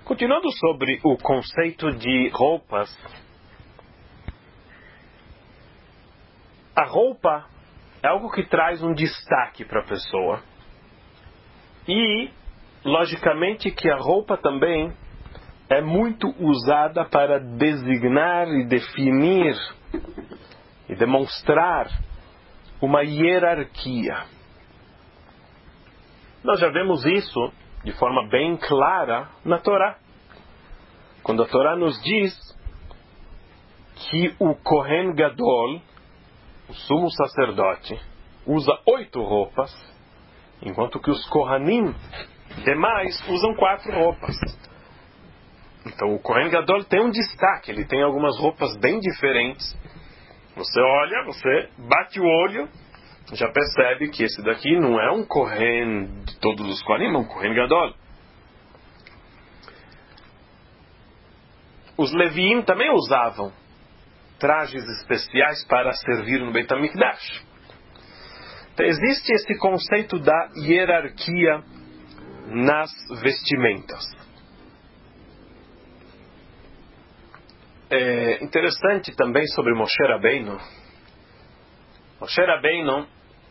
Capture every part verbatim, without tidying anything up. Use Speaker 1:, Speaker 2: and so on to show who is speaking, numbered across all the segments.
Speaker 1: Continuando sobre o conceito de roupas, a roupa é algo que traz um destaque para a pessoa. E, logicamente, que a roupa também é muito usada para designar e definir e demonstrar uma hierarquia. Nós já vemos isso de forma bem clara na Torá. Quando a Torá nos diz que o Kohen Gadol, o sumo sacerdote, usa oito roupas, enquanto que os Kohanim demais usam quatro roupas. Então o Kohen Gadol tem um destaque, ele tem algumas roupas bem diferentes. Você olha, você bate o olho, já percebe que esse daqui não é um Kohen de todos os Kohanim, é um Kohen Gadol. Os Leviim também usavam trajes especiais para servir no Beit HaMikdash. Então existe esse conceito da hierarquia nas vestimentas. É interessante também sobre Moshe Rabbeinu. Moshe Rabbeinu,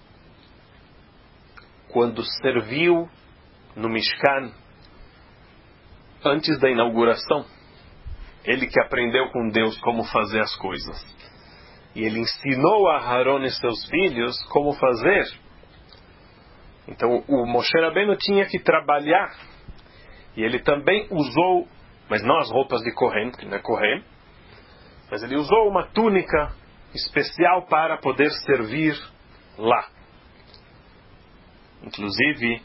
Speaker 1: quando serviu no Mishkan, antes da inauguração, ele que aprendeu com Deus como fazer as coisas. E ele ensinou a Aharon e seus filhos como fazer. Então o Moshe Rabbeinu tinha que trabalhar. E ele também usou, mas não as roupas de Kohen, que não é Kohen, mas ele usou uma túnica especial para poder servir lá. Inclusive,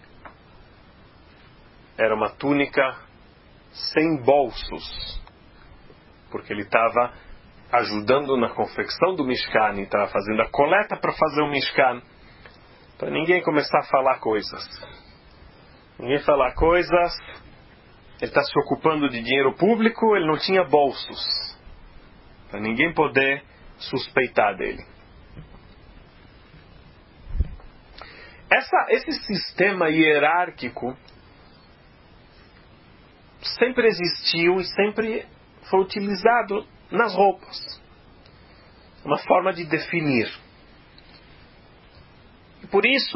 Speaker 1: era uma túnica sem bolsos, porque ele estava ajudando na confecção do Mishkan, e estava fazendo a coleta para fazer o Mishkan, para ninguém começar a falar coisas. Ninguém falar coisas, ele está se ocupando de dinheiro público, ele não tinha bolsos, para ninguém poder suspeitar dele. Essa, esse sistema hierárquico sempre existiu e sempre foi utilizado nas roupas. Uma forma de definir. E por isso,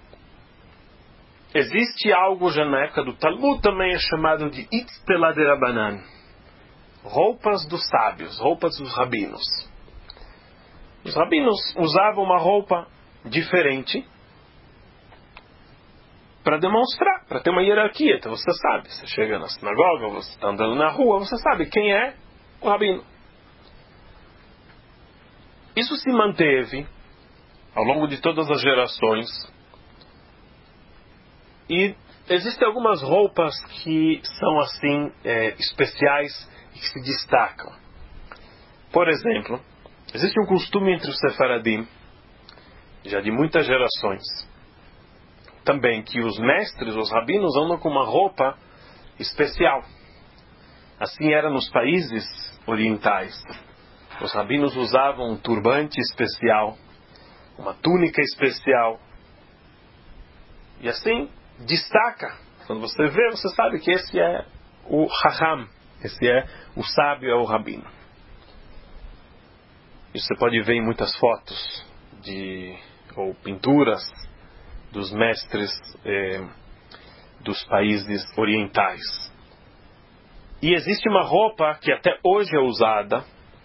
Speaker 1: existe algo já na época do Talmud, também é chamado de Itztela de Rabanan. Roupas dos sábios, roupas dos rabinos. Os rabinos usavam uma roupa diferente para demonstrar, para ter uma hierarquia. Então você sabe, você chega na sinagoga, você está andando na rua, você sabe quem é o rabino. Isso se manteve ao longo de todas as gerações. E existem algumas roupas que são assim, é, especiais e que se destacam. Por exemplo, existe um costume entre os sefaradim, já de muitas gerações, também que os mestres, os rabinos, andam com uma roupa especial. Assim era nos países orientais. Os rabinos usavam um turbante especial, uma túnica especial. E assim, destaca. Quando você vê, você sabe que esse é o Hacham, esse é o sábio, é o rabino. Isso você pode ver em muitas fotos de, ou pinturas dos mestres eh, dos países orientais. E existe uma roupa que até hoje é usada,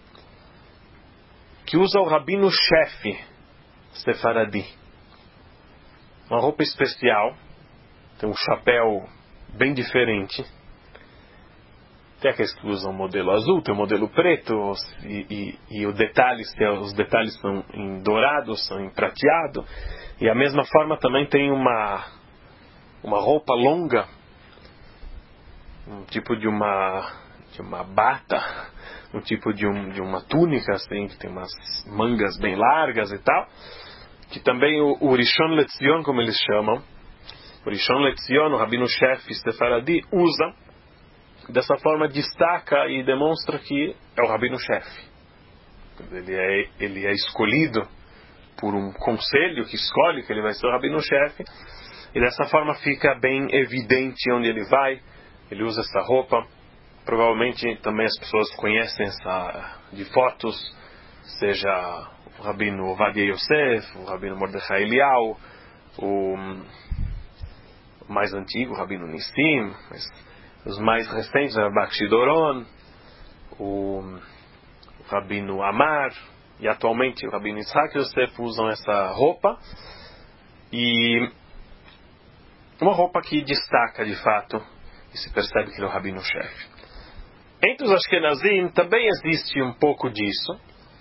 Speaker 1: que usa o rabino-chefe sefaradi. Uma roupa especial, tem um chapéu bem diferente. Tem aqueles que usam o modelo azul, tem o modelo preto, e, e, e o detalhes, os detalhes são em dourado, são em prateado. E a mesma forma também tem uma, uma roupa longa, um tipo de uma, de uma bata, um tipo de, um, de uma túnica, assim, que tem umas mangas bem largas e tal, que também o, o Rishon LeZion, como eles chamam, o Rishon LeZion, o rabino-chefe sefaradi, usa. Dessa forma destaca e demonstra que é o rabino-chefe. Ele é, ele é escolhido por um conselho que escolhe que ele vai ser o rabino-chefe, e dessa forma fica bem evidente onde ele vai. Ele usa essa roupa, provavelmente também as pessoas conhecem essa de fotos, seja o Rabino Ovadia Yosef, o Rabino Mordechai Eliyahu, o mais antigo, o Rabino Nissim, os mais recentes, o Bakshi Doron, o Rabino Amar, e atualmente o Rabino Yitzhak Yosef usam essa roupa, e uma roupa que destaca de fato, e se percebe que ele é o Rabino-chefe. Entre os Ashkenazim também existe um pouco disso.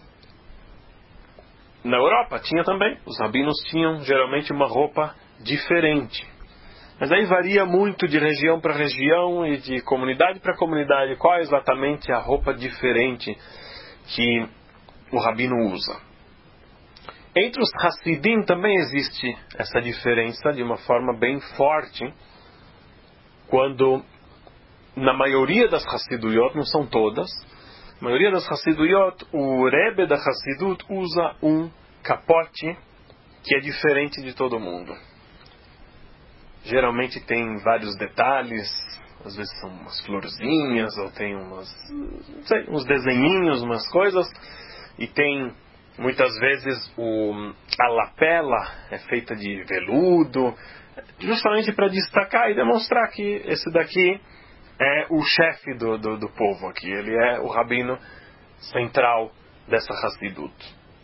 Speaker 1: Na Europa tinha também, os rabinos tinham geralmente uma roupa diferente. Mas aí varia muito de região para região e de comunidade para comunidade, qual é exatamente a roupa diferente que o rabino usa. Entre os Hassidim também existe essa diferença de uma forma bem forte, quando na maioria das Hassiduyot, não são todas, a maioria das Hassiduyot, o Rebbe da Hassidut usa um capote que é diferente de todo mundo. Geralmente tem vários detalhes, às vezes são umas florzinhas, ou tem umas, não sei, uns desenhinhos, umas coisas, e tem muitas vezes o, a lapela é feita de veludo, justamente para destacar e demonstrar que esse daqui é o chefe do, do, do povo aqui, ele é o rabino central dessa Hassidut.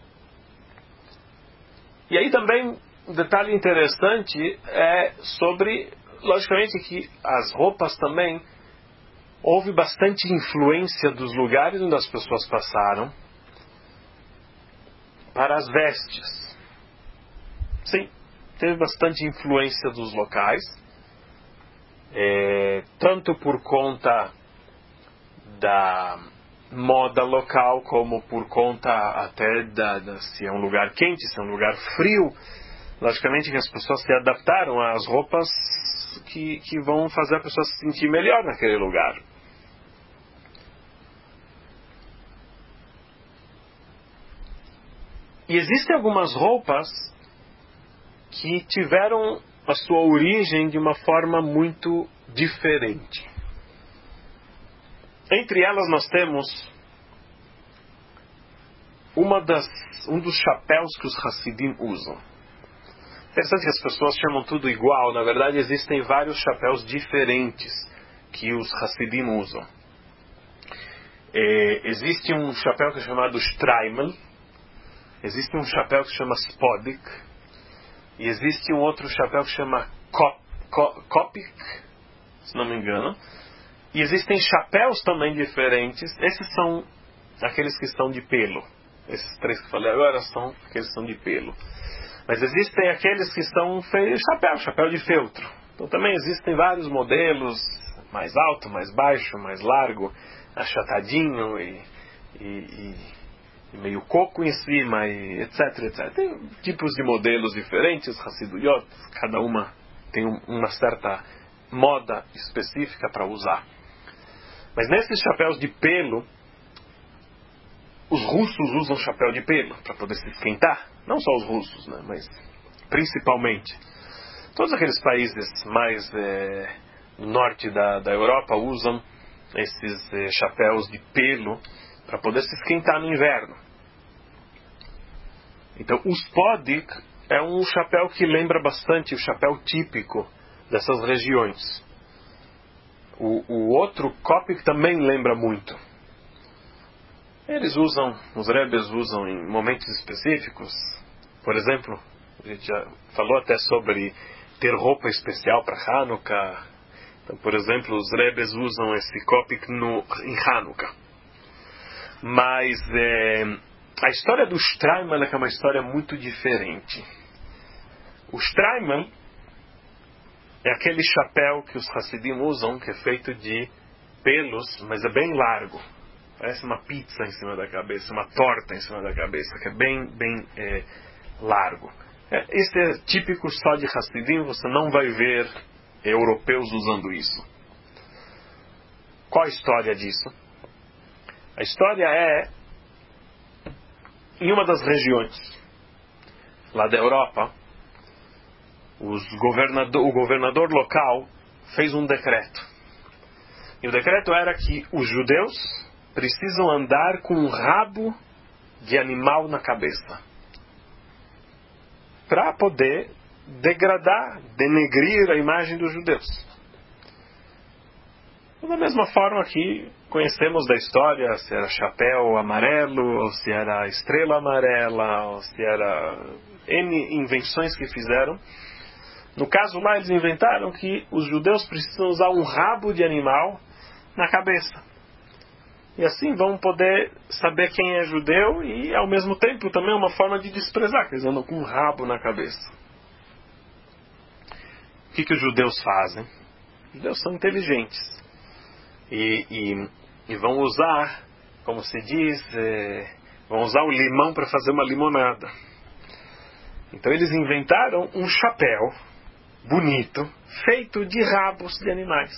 Speaker 1: E aí também um detalhe interessante é sobre, logicamente, que as roupas também, houve bastante influência dos lugares onde as pessoas passaram para as vestes. Sim, teve bastante influência dos locais, é, tanto por conta da moda local, como por conta até da, da, se é um lugar quente, se é um lugar frio. Logicamente que as pessoas se adaptaram às roupas que, que vão fazer a pessoa se sentir melhor naquele lugar. E existem algumas roupas que tiveram a sua origem de uma forma muito diferente. Entre elas nós temos uma das, um dos chapéus que os Hassidim usam. Interessante que as pessoas chamam tudo igual. Na verdade, existem vários chapéus diferentes que os Hassidim usam. É, existe um chapéu que é chamado Straimal, existe um chapéu que se chama Spodik, e existe um outro chapéu que se chama Kop, Kop, Kopik, se não me engano. E existem chapéus também diferentes. Esses são aqueles que estão de pelo. Esses três que eu falei agora são aqueles que são de pelo. Mas existem aqueles que são chapéu, chapéu de feltro. Então também existem vários modelos, mais alto, mais baixo, mais largo, achatadinho e, e, e, e meio coco em cima, e etc, etcétera. Tem tipos de modelos diferentes, Hassiduyot, cada uma tem um, uma certa moda específica para usar. Mas nesses chapéus de pelo, os russos usam chapéu de pelo para poder se esquentar. Não só os russos, né, mas principalmente. Todos aqueles países mais é, norte da, da Europa usam esses é, chapéus de pelo para poder se esquentar no inverno. Então, o Spodik é um chapéu que lembra bastante o chapéu típico dessas regiões. O, o outro Kopik também lembra muito. Eles usam, os rebes usam em momentos específicos. Por exemplo, a gente já falou até sobre ter roupa especial para Hanukkah. Então, por exemplo, os rebes usam esse Kopik no, em Hanukkah. Mas é, a história do Straimal é uma história muito diferente. O Straimal é aquele chapéu que os Hassidim usam, que é feito de pelos, mas é bem largo. Parece uma pizza em cima da cabeça, uma torta em cima da cabeça, que é bem, bem é, largo. É, esse é típico só de Hassidim, você não vai ver europeus usando isso. Qual a história disso? A história é, em uma das regiões lá da Europa, os governador, o governador local fez um decreto. E o decreto era que os judeus precisam andar com um rabo de animal na cabeça, para poder degradar, denegrir a imagem dos judeus. Da mesma forma que conhecemos da história, se era chapéu amarelo, ou se era estrela amarela, ou se era N invenções que fizeram. No caso lá, eles inventaram que os judeus precisam usar um rabo de animal na cabeça. E assim vão poder saber quem é judeu e, ao mesmo tempo, também é uma forma de desprezar, que eles andam com um rabo na cabeça. O que, que os judeus fazem? Os judeus são inteligentes. E, e, e vão usar, como se diz, é, vão usar o limão para fazer uma limonada. Então eles inventaram um chapéu bonito, feito de rabos de animais.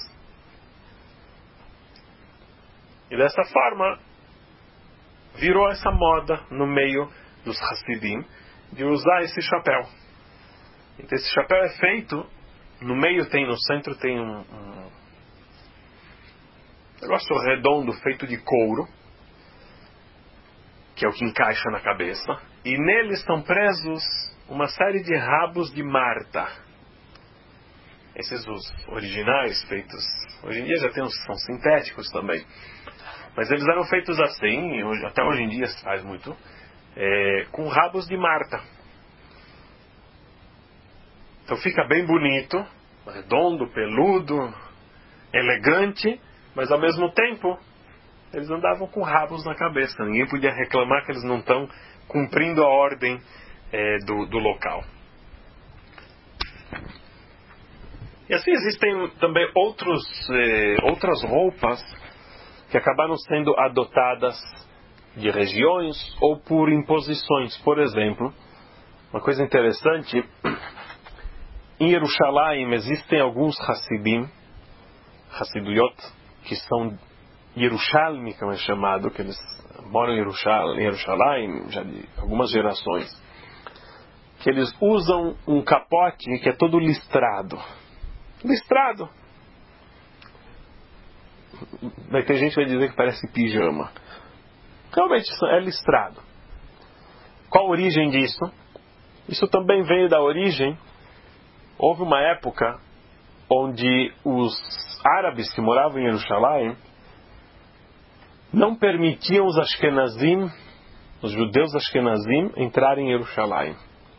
Speaker 1: E dessa forma, virou essa moda no meio dos Hassidim de usar esse chapéu. Então esse chapéu é feito, no meio tem, no centro tem um, um negócio redondo feito de couro, que é o que encaixa na cabeça, e nele estão presos uma série de rabos de Marta. Esses os originais feitos, hoje em dia já tem uns que são sintéticos também, mas eles eram feitos assim, até hoje em dia se faz muito, é, com rabos de Marta. Então fica bem bonito, redondo, peludo, elegante, mas ao mesmo tempo eles andavam com rabos na cabeça. Ninguém podia reclamar que eles não estão cumprindo a ordem é, do, do local. E assim existem também outros, eh, outras roupas que acabaram sendo adotadas de regiões ou por imposições. Por exemplo, uma coisa interessante, em Jerusalém existem alguns Hassidim, Hassiduyot, que são Yerushalmi, como é chamado, que eles moram em Jerusalém já de algumas gerações, que eles usam um capote que é todo listrado. Listrado. Vai ter gente que vai dizer que parece pijama. Realmente é listrado. Qual a origem disso? Isso também veio da origem. Houve uma época onde os árabes que moravam em Jerusalém não permitiam os Ashkenazim, os judeus Ashkenazim, entrarem em Jerusalém.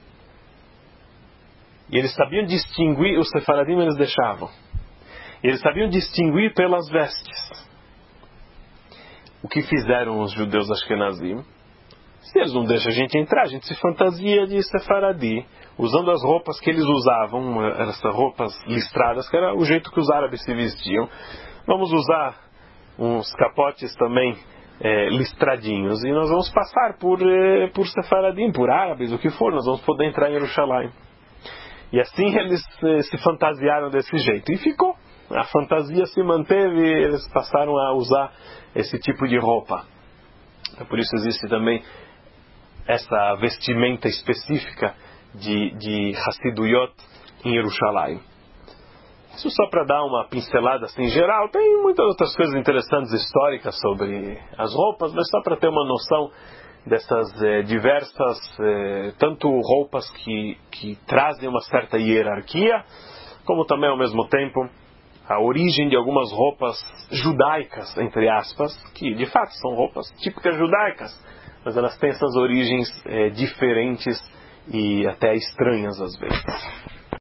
Speaker 1: E eles sabiam distinguir, os Sefaradim eles deixavam. E eles sabiam distinguir pelas vestes. O que fizeram os judeus Ashkenazim? Se eles não deixam a gente entrar, a gente se fantasia de Sefaradi, usando as roupas que eles usavam, essas roupas listradas, que era o jeito que os árabes se vestiam. Vamos usar uns capotes também é, listradinhos, e nós vamos passar por, é, por Sefaradim, por árabes, o que for, nós vamos poder entrar em Jerusalém. E assim eles eh, se fantasiaram desse jeito. E ficou. A fantasia se manteve e eles passaram a usar esse tipo de roupa. Por isso existe também essa vestimenta específica de, de Hassiduyot em Jerusalém. Isso só para dar uma pincelada assim geral. Tem muitas outras coisas interessantes históricas sobre as roupas, mas só para ter uma noção dessas eh, diversas, eh, tanto roupas que, que trazem uma certa hierarquia, como também ao mesmo tempo a origem de algumas roupas judaicas, entre aspas, que de fato são roupas típicas judaicas, mas elas têm essas origens eh, diferentes e até estranhas às vezes.